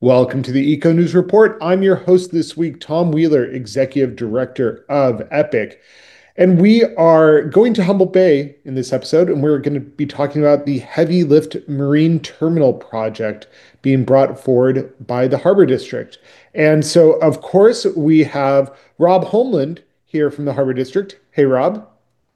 Welcome to the Eco News Report. I'm your host this week, Tom Wheeler, Executive Director of Epic. And we are going to Humboldt Bay in this episode, and we're going to be talking about the Heavy Lift Marine Terminal project being brought forward by the Harbor District. And so, of course, we have Rob Homeland here from the Harbor District. Hey, Rob.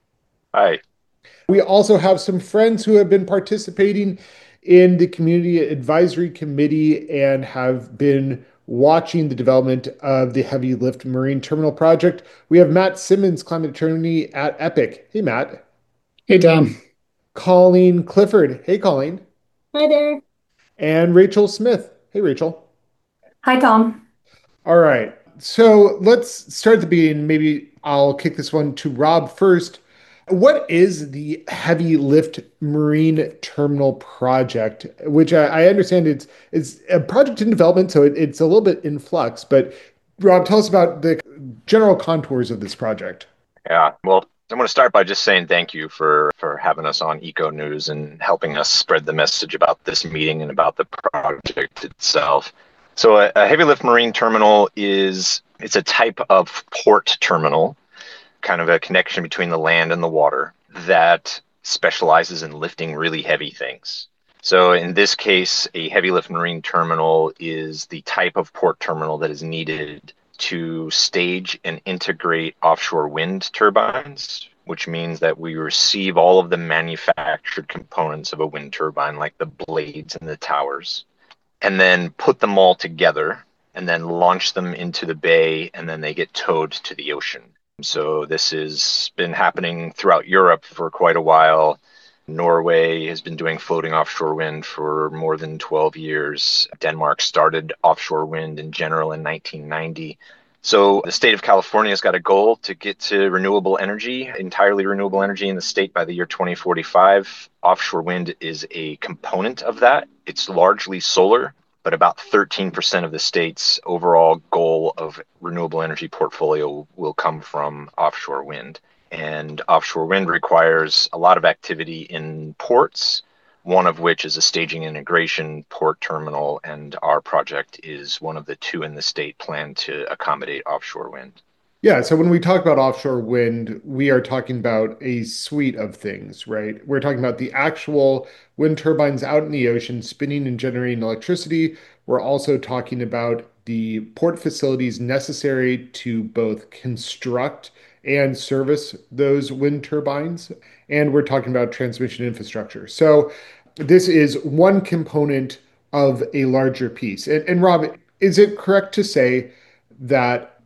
Hi. We also have some friends who have been participating in the Community Advisory Committee and have been watching the development of the Heavy Lift Marine Terminal project. We have Matt Simmons, climate attorney at Epic. Hey, Matt. Hey, Tom. Colleen Clifford. Hey, Colleen. Hi there. And Rachel Smith. Hey, Rachel. Hi, Tom. All right. So let's start at the beginning. Maybe I'll kick this one to Rob first. What is the Heavy Lift Marine Terminal project? Which I understand it's a project in development, so it's a little bit in flux. But Rob, tell us about the general contours of this project. Yeah. Well, I'm going to start by just saying thank you for having us on Eco News and helping us spread the message about this meeting and about the project itself. So a heavy lift marine terminal it's a type of port terminal, kind of a connection between the land and the water that specializes in lifting really heavy things. So in this case, a heavy lift marine terminal is the type of port terminal that is needed to stage and integrate offshore wind turbines, which means that we receive all of the manufactured components of a wind turbine, like the blades and the towers, and then put them all together and then launch them into the bay, and then they get towed to the ocean. So this has been happening throughout Europe for quite a while. Norway has been doing floating offshore wind for more than 12 years. Denmark started offshore wind in general in 1990. So the state of California has got a goal to get to renewable energy, entirely renewable energy in the state by the year 2045. Offshore wind is a component of that. It's largely solar, but about 13% of the state's overall goal of renewable energy portfolio will come from offshore wind. And offshore wind requires a lot of activity in ports, one of which is a staging integration port terminal, and our project is one of the two in the state planned to accommodate offshore wind. Yeah, so when we talk about offshore wind, we are talking about a suite of things, right? We're talking about the actual wind turbines out in the ocean spinning and generating electricity. We're also talking about the port facilities necessary to both construct and service those wind turbines. And we're talking about transmission infrastructure. So this is one component of a larger piece. And Rob, is it correct to say that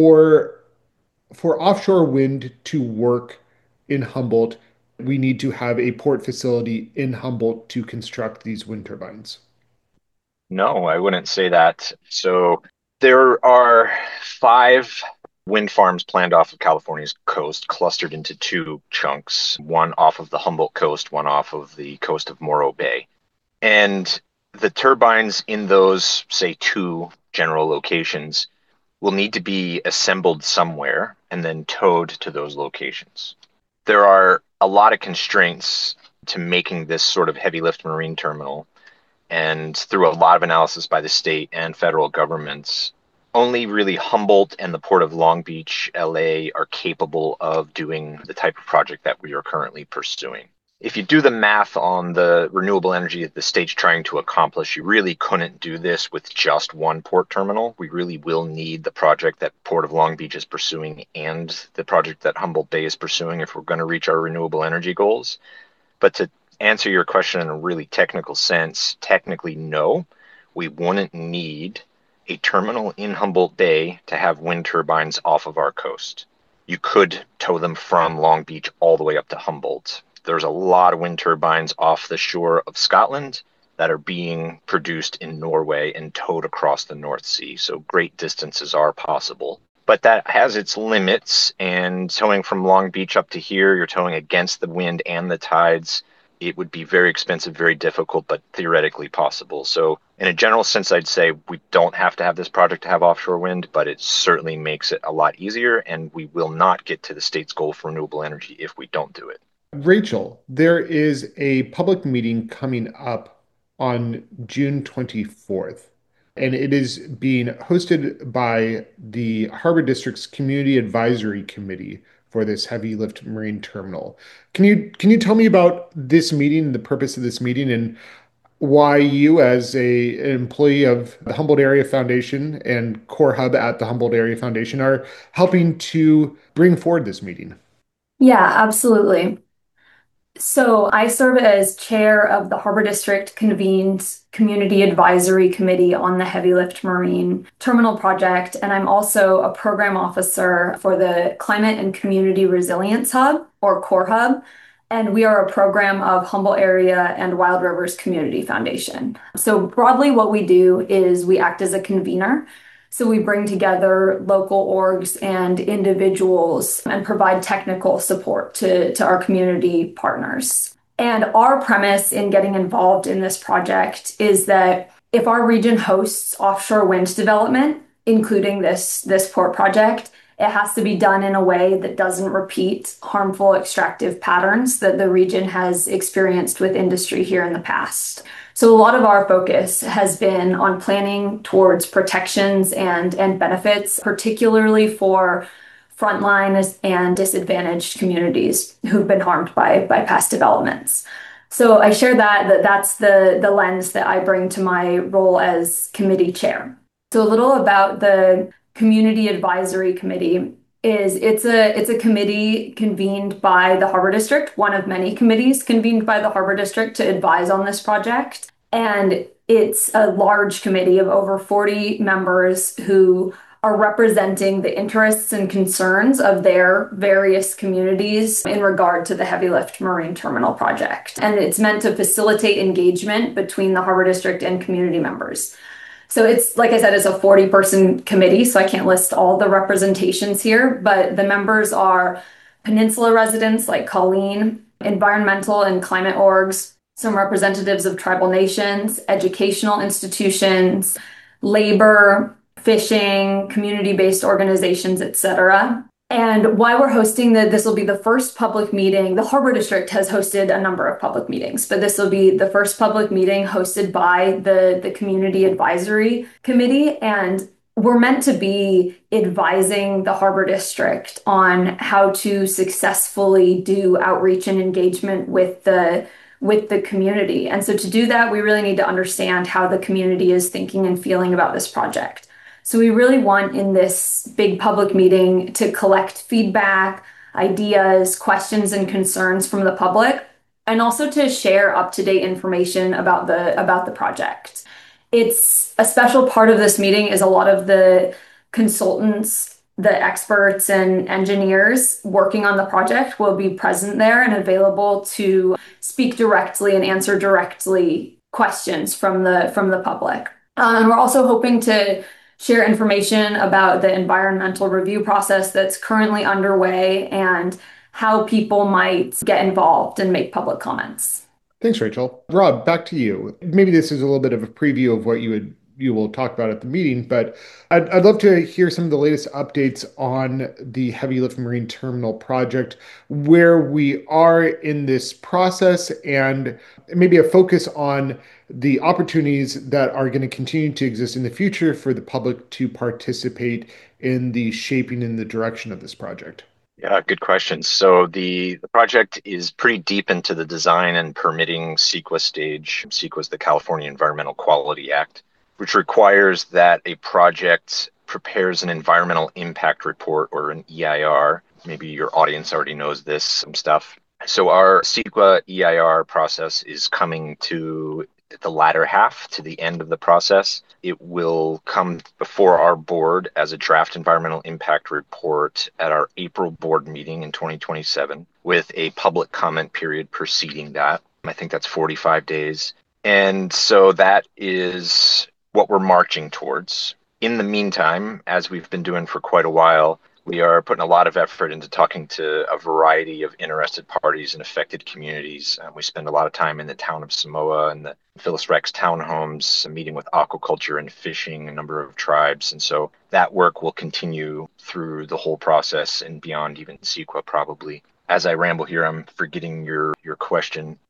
for offshore wind to work in Humboldt, we need to have a port facility in Humboldt to construct these wind turbines? No, I wouldn't say that. So there are five wind farms planned off of California's coast, clustered into two chunks, one off of the Humboldt coast, one off of the coast of Morro Bay. And the turbines in those, say, two general locations will need to be assembled somewhere and then towed to those locations. There are a lot of constraints to making this sort of heavy lift marine terminal. And through a lot of analysis by the state and federal governments, only really Humboldt and the Port of Long Beach, LA, are capable of doing the type of project that we are currently pursuing. If you do the math on the renewable energy that the state's trying to accomplish, you really couldn't do this with just one port terminal. We really will need the project that Port of Long Beach is pursuing and the project that Humboldt Bay is pursuing if we're going to reach our renewable energy goals. But to answer your question in a really technical sense, technically, no, we wouldn't need a terminal in Humboldt Bay to have wind turbines off of our coast. You could tow them from Long Beach all the way up to Humboldt. There's a lot of wind turbines off the shore of Scotland that are being produced in Norway and towed across the North Sea. So great distances are possible. But that has its limits, and towing from Long Beach up to here, you're towing against the wind and the tides. It would be very expensive, very difficult, but theoretically possible. So in a general sense, I'd say we don't have to have this project to have offshore wind, but it certainly makes it a lot easier, and we will not get to the state's goal for renewable energy if we don't do it. Rachel, there is a public meeting coming up on June 24th. and it is being hosted by the Harbor District's Community Advisory Committee for this heavy lift marine terminal. Can you tell me about this meeting, the purpose of this meeting, and why you, as an employee of the Humboldt Area Foundation and Core Hub at the Humboldt Area Foundation, are helping to bring forward this meeting? Yeah, absolutely. So I serve as chair of the Harbor District convened Community Advisory Committee on the Heavy Lift Marine Terminal Project, and I'm also a program officer for the Climate and Community Resilience Hub, or Core Hub, and we are a program of Humboldt Area and Wild Rivers Community Foundation. So broadly, what we do is we act as a convener. So we bring together local orgs and individuals and provide technical support to our community partners. And our premise in getting involved in this project is that if our region hosts offshore wind development, including this port project, it has to be done in a way that doesn't repeat harmful extractive patterns that the region has experienced with industry here in the past. So a lot of our focus has been on planning towards protections and benefits, particularly for frontline and disadvantaged communities who've been harmed by past developments. So I share that's the lens that I bring to my role as committee chair. So a little about the Community Advisory Committee is it's a committee convened by the Harbor District, one of many committees convened by the Harbor District to advise on this project. And it's a large committee of over 40 members who are representing the interests and concerns of their various communities in regard to the Heavy Lift Marine Terminal project. And it's meant to facilitate engagement between the Harbor District and community members. So it's, like I said, it's a 40-person committee, so I can't list all the representations here, but the members are Peninsula residents like Colleen, environmental and climate orgs, some representatives of tribal nations, educational institutions, labor, fishing, community-based organizations, etc. And why we're hosting this will be the first public meeting. The Harbor District has hosted a number of public meetings, but this will be the first public meeting hosted by the Community Advisory Committee. And we're meant to be advising the Harbor District on how to successfully do outreach and engagement with the community. And so to do that, we really need to understand how the community is thinking and feeling about this project. So we really want in this big public meeting to collect feedback, ideas, questions, and concerns from the public, and also to share up-to-date information about the project. It's a special part of this meeting is a lot of the consultants, the experts and engineers working on the project will be present there and available to speak directly and answer directly questions from the public. And we're also hoping to share information about the environmental review process that's currently underway and how people might get involved and make public comments. Thanks, Rachel. Rob, back to you. Maybe this is a little bit of a preview of what you will talk about at the meeting, but I'd love to hear some of the latest updates on the Heavy Lift Marine Terminal project, where we are in this process, and maybe a focus on the opportunities that are going to continue to exist in the future for the public to participate in the shaping and the direction of this project. Yeah, good question. So the project is pretty deep into the design and permitting CEQA stage. CEQA is the California Environmental Quality Act, which requires that a project prepares an environmental impact report, or an EIR. Maybe your audience already knows this, some stuff. So our CEQA EIR process is coming to the latter half, to the end of the process. It will come before our board as a draft environmental impact report at our April board meeting in 2027, with a public comment period preceding that. I think that's 45 days. And so that is what we're marching towards. In the meantime, as we've been doing for quite a while, we are putting a lot of effort into talking to a variety of interested parties and affected communities. We spend a lot of time in the town of Samoa and the Phyllis Rex townhomes, meeting with aquaculture and fishing, a number of tribes. And so that work will continue through the whole process and beyond even CEQA probably. As I ramble here, I'm forgetting your question.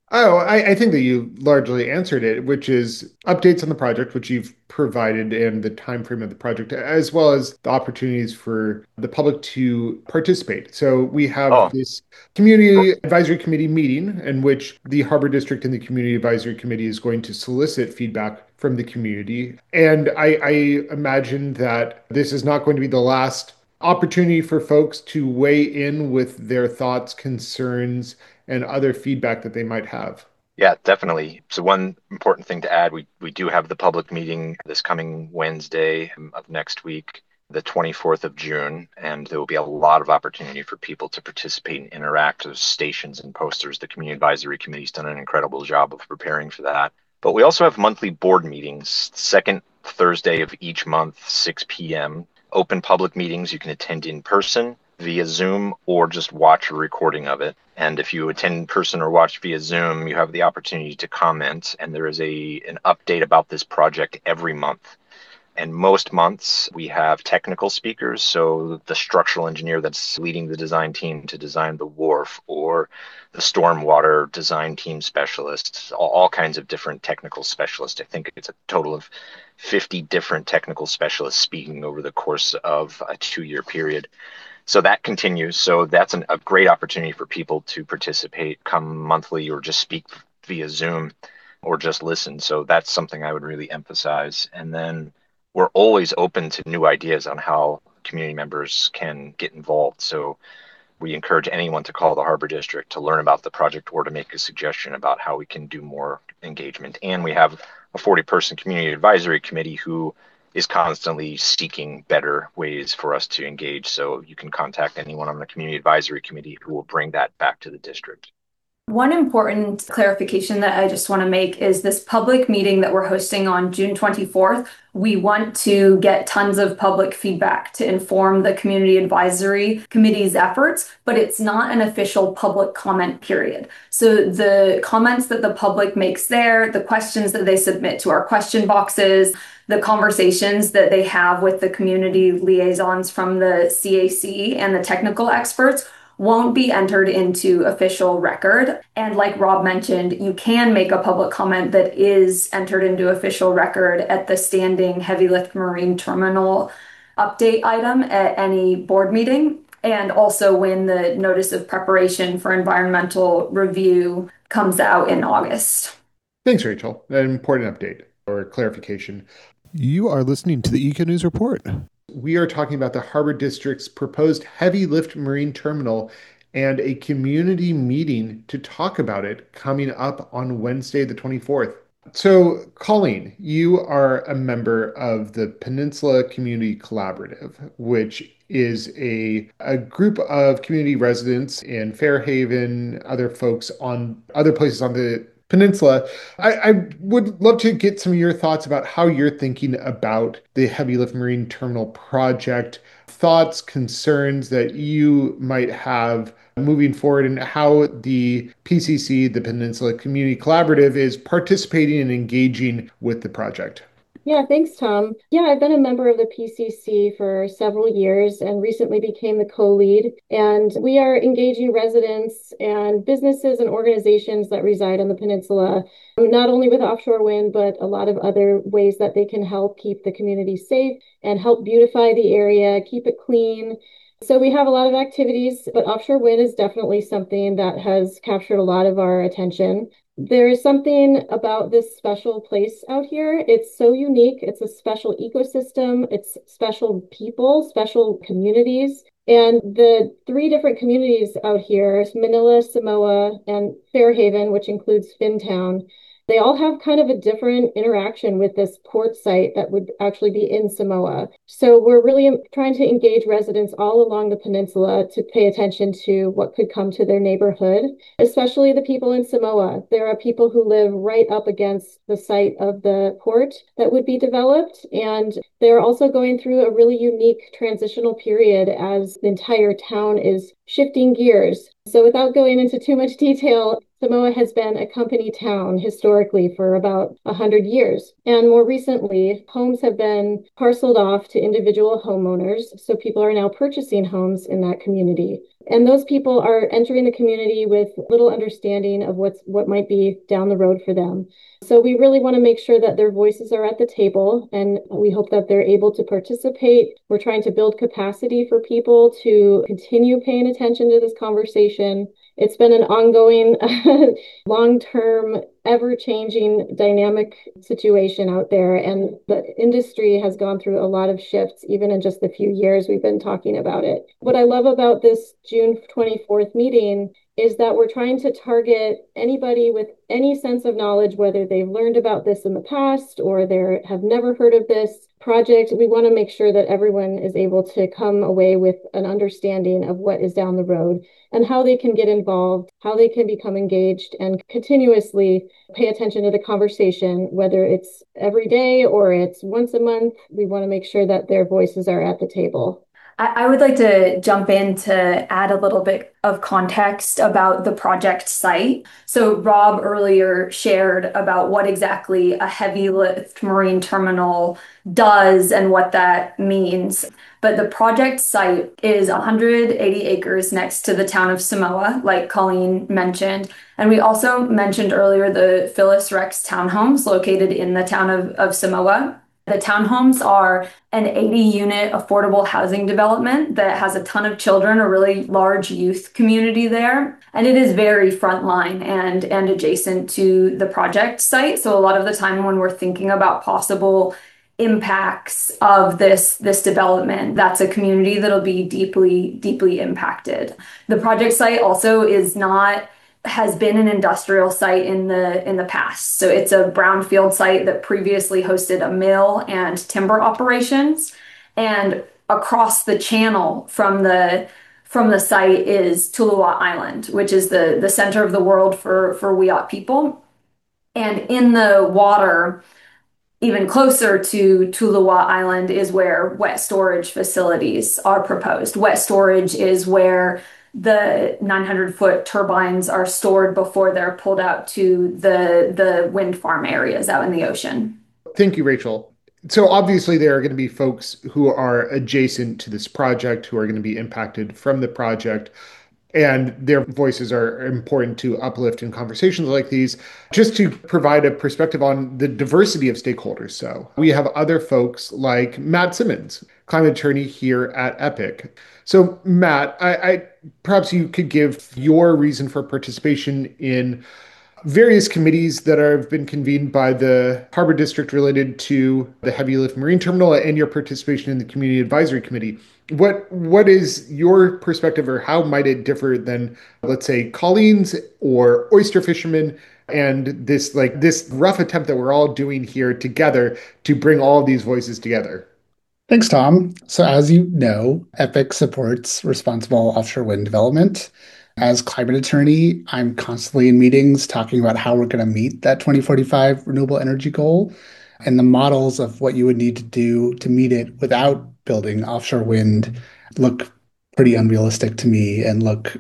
Oh, I think that you largely answered it, which is updates on the project, which you've provided, and the time frame of the project, as well as the opportunities for the public to participate. So we have Oh, this community advisory committee meeting in which the Harbor District and the community advisory committee is going to solicit feedback from the community. And I imagine that this is not going to be the last opportunity for folks to weigh in with their thoughts, concerns, and other feedback that they might have. yeah, definitely. So one important thing to add, we do have the public meeting this coming Wednesday of next week, the 24th of June, and there will be a lot of opportunity for people to participate and interact with stations and posters. The Community Advisory Committee's done an incredible job of preparing for that. But we also have monthly board meetings, second Thursday of each month, 6 p.m. Open public meetings you can attend in person, via Zoom, or just watch a recording of it. And if you attend in person or watch via Zoom, you have the opportunity to comment. And there is an update about this project every month. And most months we have technical speakers. So the structural engineer that's leading the design team to design the wharf, or the stormwater design team specialists, all kinds of different technical specialists. I think it's a total of 50 different technical specialists speaking over the course of a 2-year period. So that continues. So that's a great opportunity for people to participate, come monthly, or just speak via Zoom, or just listen. So that's something I would really emphasize. And then we're always open to new ideas on how community members can get involved. So we encourage anyone to call the Harbor District to learn about the project or to make a suggestion about how we can do more engagement. And we have a 40-person community advisory committee who is constantly seeking better ways for us to engage. So you can contact anyone on the community advisory committee who will bring that back to the district. One important clarification that I just want to make is this public meeting that we're hosting on June 24th. We want to get tons of public feedback to inform the Community Advisory Committee's efforts, but it's not an official public comment period. So the comments that the public makes there, the questions that they submit to our question boxes, the conversations that they have with the community liaisons from the CAC and the technical experts won't be entered into official record. And like Rob mentioned, you can make a public comment that is entered into official record at the standing heavy lift marine terminal update item at any board meeting. And also when the notice of preparation for environmental review comes out in August. Thanks, Rachel. An important update or clarification. You are listening to the Eco News Report. We are talking about the Harbor District's proposed heavy lift marine terminal and a community meeting to talk about it coming up on Wednesday, the 24th. So, Colleen, you are a member of the Peninsula Community Collaborative, which is a group of community residents in Fairhaven, other folks on other places on the peninsula. I would love to get some of your thoughts about how you're thinking about the Heavy Lift Marine Terminal project, thoughts, concerns that you might have moving forward, and how the PCC, the Peninsula Community Collaborative, is participating and engaging with the project. Yeah, thanks, Tom. Yeah, I've been a member of the PCC for several years and recently became the co-lead. And we are engaging residents and businesses and organizations that reside on the peninsula, not only with offshore wind, but a lot of other ways that they can help keep the community safe and help beautify the area, keep it clean. So we have a lot of activities, but offshore wind is definitely something that has captured a lot of our attention. There is something about this special place out here. It's so unique. It's a special ecosystem. It's special people, special communities. And the 3 different communities out here, Manila, Samoa, and Fairhaven, which includes Finntown, they all have kind of a different interaction with this port site that would actually be in Samoa. So we're really trying to engage residents all along the peninsula to pay attention to what could come to their neighborhood, especially the people in Samoa. There are people who live right up against the site of the port that would be developed, and they're also going through a really unique transitional period as the entire town is shifting gears. So without going into too much detail, Samoa has been a company town historically for about 100 years. And more recently, homes have been parceled off to individual homeowners. So people are now purchasing homes in that community. And those people are entering the community with little understanding of what might be down the road for them. So we really want to make sure that their voices are at the table, and we hope that they're able to participate. We're trying to build capacity for people to continue paying attention to this conversation. It's been an ongoing, long-term, ever-changing, dynamic situation out there, and the industry has gone through a lot of shifts, even in just the few years we've been talking about it. What I love about this June 24th meeting is that we're trying to target anybody with any sense of knowledge, whether they've learned about this in the past or they have never heard of this project. We want to make sure that everyone is able to come away with an understanding of what is down the road and how they can get involved, how they can become engaged and continuously pay attention to the conversation, whether it's every day or it's once a month. We want to make sure that their voices are at the table. I would like to jump in to add a little bit of context about the project site. So Rob earlier shared about what exactly a heavy lift marine terminal does and what that means. But the project site is 180 acres next to the town of Samoa, like Colleen mentioned. And we also mentioned earlier the Phyllis Rex townhomes located in the town of Samoa. The townhomes are an 80-unit affordable housing development that has a ton of children, a really large youth community there. And it is very frontline and adjacent to the project site. So a lot of the time when we're thinking about possible impacts of this development, that's a community that'll be deeply impacted. The project site also has been an industrial site in the past. So it's a brownfield site that previously hosted a mill and timber operations. And across the channel from the site is Tuluwah Island, which is the center of the world for Wiyot people. And in the water, even closer to Tuluwah Island, is where wet storage facilities are proposed. Wet storage is where the 900-foot turbines are stored before they're pulled out to the wind farm areas out in the ocean. Thank you, Rachel. So obviously there are going to be folks who are adjacent to this project who are going to be impacted from the project, and their voices are important to uplift in conversations like these. Just to provide a perspective on the diversity of stakeholders. So we have other folks like Matt Simmons, climate attorney here at EPIC. So Matt, I perhaps you could give your reason for participation in various committees that have been convened by the Harbor District related to the Heavy Lift Marine Terminal and your participation in the Community Advisory Committee. What is your perspective, or how might it differ than, let's say, Colleen's or oyster fishermen, and this rough attempt that we're all doing here together to bring all of these voices together? Thanks, Tom. So as you know, EPIC supports responsible offshore wind development. As climate attorney, I'm constantly in meetings talking about how we're going to meet that 2045 renewable energy goal and the models of what you would need to do to meet it without building offshore wind look pretty unrealistic to me and look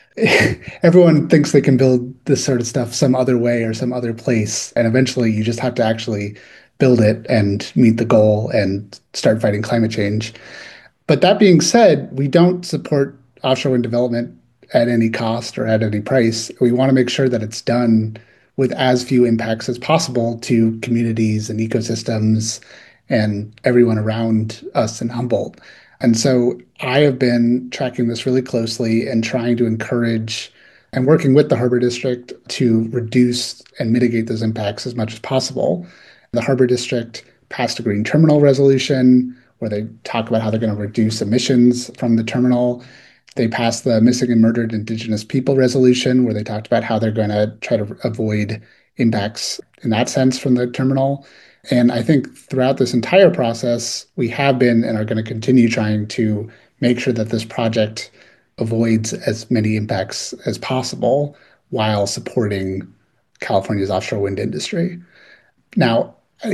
everyone thinks they can build this sort of stuff some other way or some other place, and eventually you just have to actually build it and meet the goal and start fighting climate change. But that being said, we don't support offshore wind development at any cost or at any price. We want to make sure that it's done with as few impacts as possible to communities and ecosystems and everyone around us in Humboldt. And so I have been tracking this really closely and trying to encourage and working with the Harbor District to reduce and mitigate those impacts as much as possible. The Harbor District passed a green terminal resolution where they talk about how they're going to reduce emissions from the terminal. They passed the Missing and Murdered Indigenous People resolution where they talked about how they're going to try to avoid impacts in that sense from the terminal. And I think throughout this entire process, we have been and are going to continue trying to make sure that this project avoids as many impacts as possible while supporting California's offshore wind industry. Now,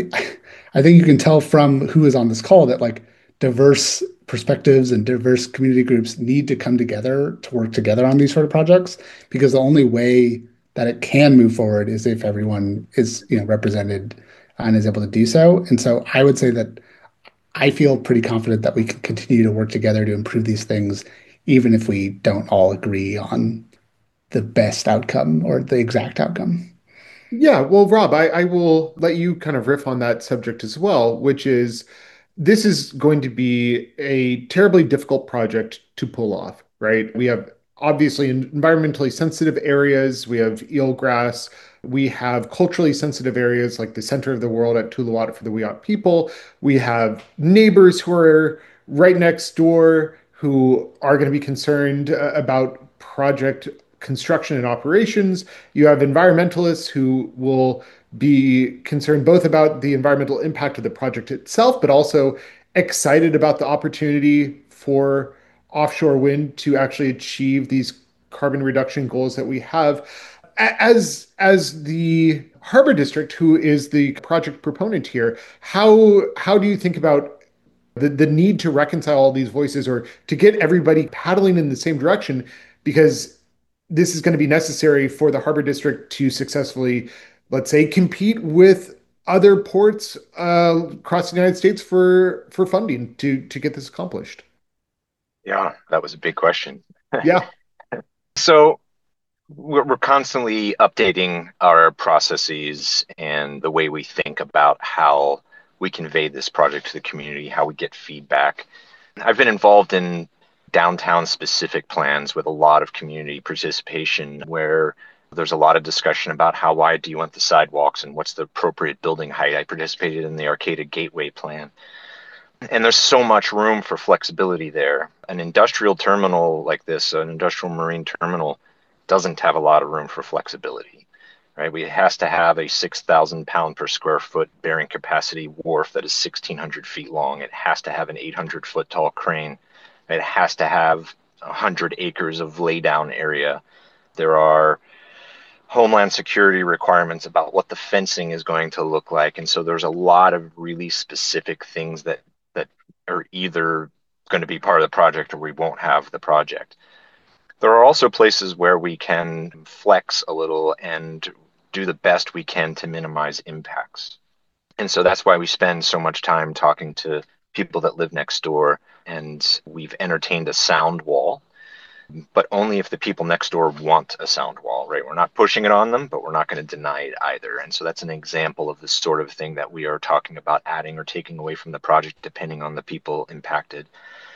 I think you can tell from who is on this call that diverse perspectives and diverse community groups need to come together to work together on these sort of projects, because the only way that it can move forward is if everyone is, represented and is able to do so. And so I would say that I feel pretty confident that we can continue to work together to improve these things, even if we don't all agree on the best outcome or the exact outcome. Yeah, well, Rob, I will let you kind of riff on that subject as well, which is this is going to be a terribly difficult project to pull off, right? We have obviously environmentally sensitive areas, we have eelgrass, we have culturally sensitive areas like the center of the world at Tuluwat for the Wiyot people. We have neighbors who are right next door who are going to be concerned about project construction and operations. You have environmentalists who will be concerned both about the environmental impact of the project itself, but also excited about the opportunity for offshore wind to actually achieve these carbon reduction goals that we have. As the Harbor District, who is the project proponent here, how do you think about the need to reconcile all these voices or to get everybody paddling in the same direction? Because this is going to be necessary for the Harbor District to successfully, let's say, compete with other ports across the United States for funding to get this accomplished. Yeah, that was a big question. Yeah. So we're constantly updating our processes and the way we think about how we convey this project to the community, how we get feedback. I've been involved in downtown specific plans with a lot of community participation where there's a lot of discussion about how wide do you want the sidewalks and what's the appropriate building height. I participated in the Arcata Gateway plan. And there's so much room for flexibility there. An industrial terminal like this, an industrial marine terminal, doesn't have a lot of room for flexibility, right? It has to have a 6,000 pound per square foot bearing capacity wharf that is 1,600 feet long. It has to have an 800-foot tall crane. It has to have 100 acres of laydown area. There are homeland security requirements about what the fencing is going to look like. And so there's a lot of really specific things that are either going to be part of the project or we won't have the project. There are also places where we can flex a little and do the best we can to minimize impacts. And so that's why we spend so much time talking to people that live next door. And we've entertained a sound wall, but only if the people next door want a sound wall, right? We're not pushing it on them, but we're not going to deny it either. And so that's an example of the sort of thing that we are talking about adding or taking away from the project, depending on the people impacted.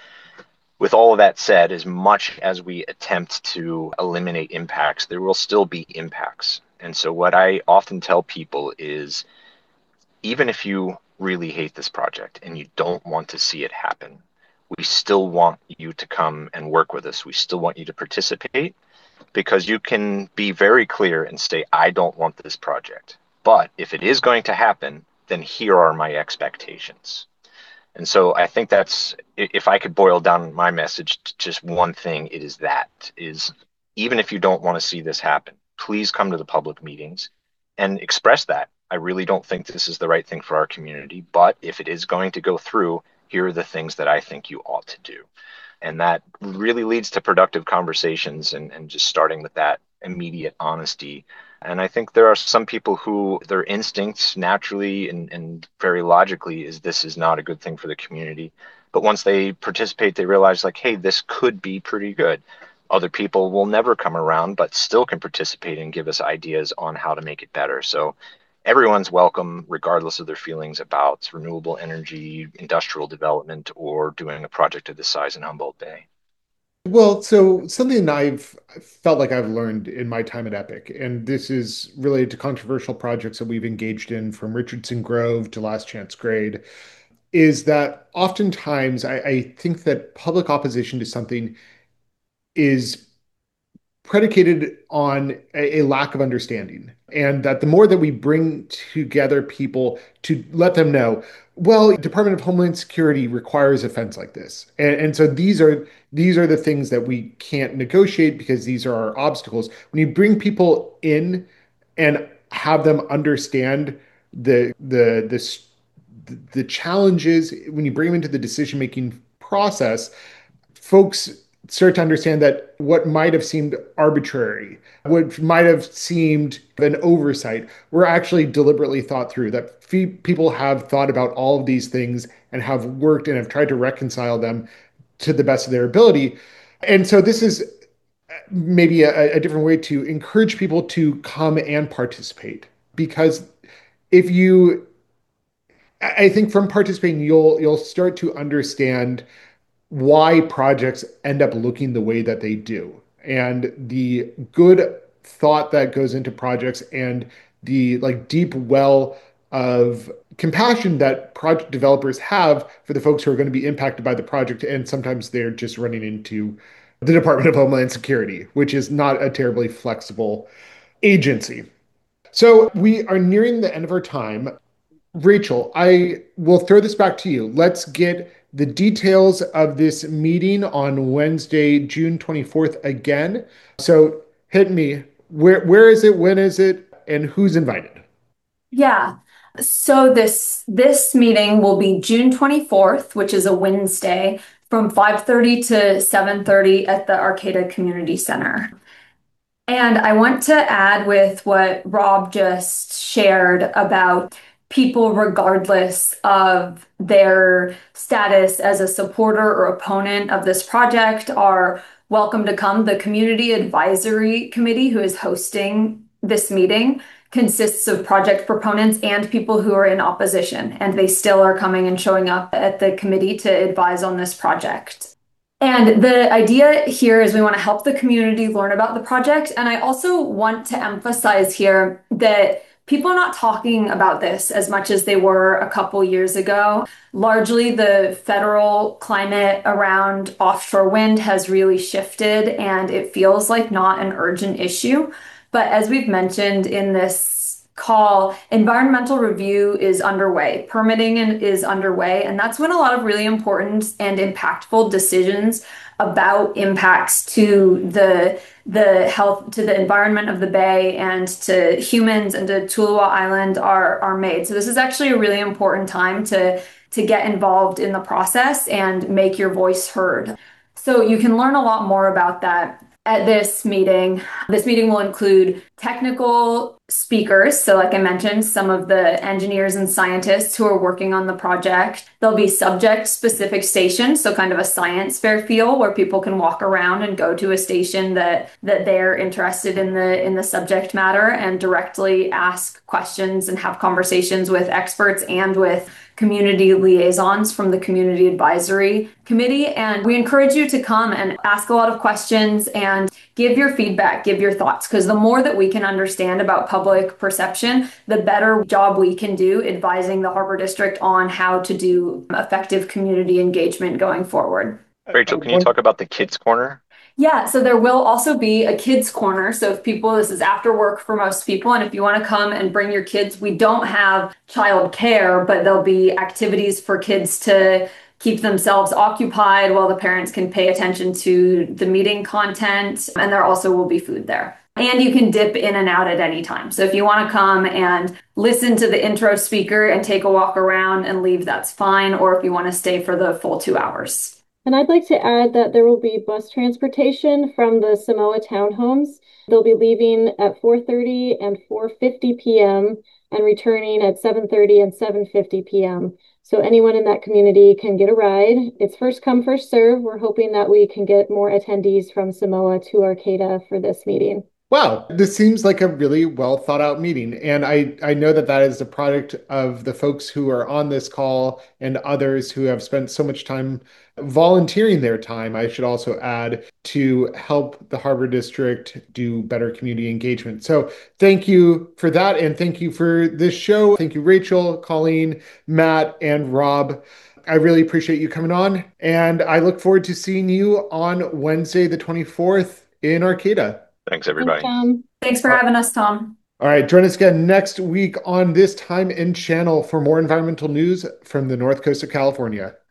With all of that said, as much as we attempt to eliminate impacts, there will still be impacts. And so what I often tell people is, even if you really hate this project and you don't want to see it happen, we still want you to come and work with us. We still want you to participate because you can be very clear and say, I don't want this project. But if it is going to happen, then here are my expectations. And so I think that's, if I could boil down my message to just one thing, it is that, is even if you don't want to see this happen, please come to the public meetings and express that. I really don't think this is the right thing for our community, but if it is going to go through, here are the things that I think you ought to do. And that really leads to productive conversations and just starting with that immediate honesty. And I think there are some people who their instincts naturally and very logically is this is not a good thing for the community. But once they participate, they realize like, hey, this could be pretty good. Other people will never come around, but still can participate and give us ideas on how to make it better. So everyone's welcome, regardless of their feelings about renewable energy, industrial development, or doing a project of this size in Humboldt Bay. Well, so something I've felt like I've learned in my time at Epic, and this is related to controversial projects that we've engaged in from Richardson Grove to Last Chance Grade, is that oftentimes I think that public opposition to something is predicated on a lack of understanding. And that the more that we bring together people to let them know, well, Department of Homeland Security requires a fence like this. And so these are the things that we can't negotiate because these are our obstacles. When you bring people in and have them understand the challenges, when you bring them into the decision-making process, folks start to understand that what might have seemed arbitrary, what might have seemed an oversight, were actually deliberately thought through, that people have thought about all of these things and have worked and have tried to reconcile them to the best of their ability. And so this is maybe a different way to encourage people to come and participate. Because if you, I think from participating, you'll start to understand why projects end up looking the way that they do, and the good thought that goes into projects, and the like deep well of compassion that project developers have for the folks who are going to be impacted by the project. And sometimes they're just running into the Department of Homeland Security, which is not a terribly flexible agency. So we are nearing the end of our time. Rachel, I will throw this back to you. Let's get the details of this meeting on Wednesday, June 24th again. So hit me. Where is it? When is it? And who's invited? Yeah. So this meeting will be June 24th, which is a Wednesday, from 5:30 to 7:30 at the Arcata Community Center. And I want to add with what Rob just shared about people, regardless of their status as a supporter or opponent of this project, are welcome to come. The Community Advisory Committee, who is hosting this meeting, consists of project proponents and people who are in opposition, and they still are coming and showing up at the committee to advise on this project. And the idea here is we want to help the community learn about the project. And I also want to emphasize here that people are not talking about this as much as they were a couple years ago. Largely, the federal climate around offshore wind has really shifted, and it feels like not an urgent issue. But as we've mentioned in this call, environmental review is underway, permitting is underway, and that's when a lot of really important and impactful decisions about impacts to the health, to the environment of the bay, and to humans and to Tuluwa Island are made. So this is actually a really important time to get involved in the process and make your voice heard. So you can learn a lot more about that at this meeting. This meeting will include technical speakers. So like I mentioned, some of the engineers and scientists who are working on the project. There'll be subject-specific stations, so kind of a science fair feel where people can walk around and go to a station that they're interested in the subject matter and directly ask questions and have conversations with experts and with community liaisons from the Community Advisory Committee. And we encourage you to come and ask a lot of questions and give your feedback, give your thoughts, because the more that we can understand about public perception, the better job we can do advising the Harbor District on how to do effective community engagement going forward. Rachel, can you talk about the Kids Corner? Yeah, so there will also be a kids corner. So if people, this is after work for most people, and if you want to come and bring your kids, we don't have child care, but there'll be activities for kids to keep themselves occupied while the parents can pay attention to the meeting content. And there also will be food there. And you can dip in and out at any time. So if you want to come and listen to the intro speaker and take a walk around and leave, that's fine. Or if you want to stay for the full 2 hours. And I'd like to add that there will be bus transportation from the Samoa townhomes. They'll be leaving at 4:30 and 4:50 p.m. and returning at 7:30 and 7:50 p.m. So anyone in that community can get a ride. It's first come, first serve. We're hoping that we can get more attendees from Samoa to Arcata for this meeting. Wow, this seems like a really well thought out meeting. And I know that that is the product of the folks who are on this call and others who have spent so much time volunteering their time, I should also add, to help the Harbor District do better community engagement. So thank you for that. And thank you for this show. Thank you, Rachel, Colleen, Matt, and Rob. I really appreciate you coming on. And I look forward to seeing you on Wednesday, the 24th in Arcata. Thanks, everybody. Thanks for having us, Tom. All right, join us again next week on this time and channel for more environmental news from the North Coast of California.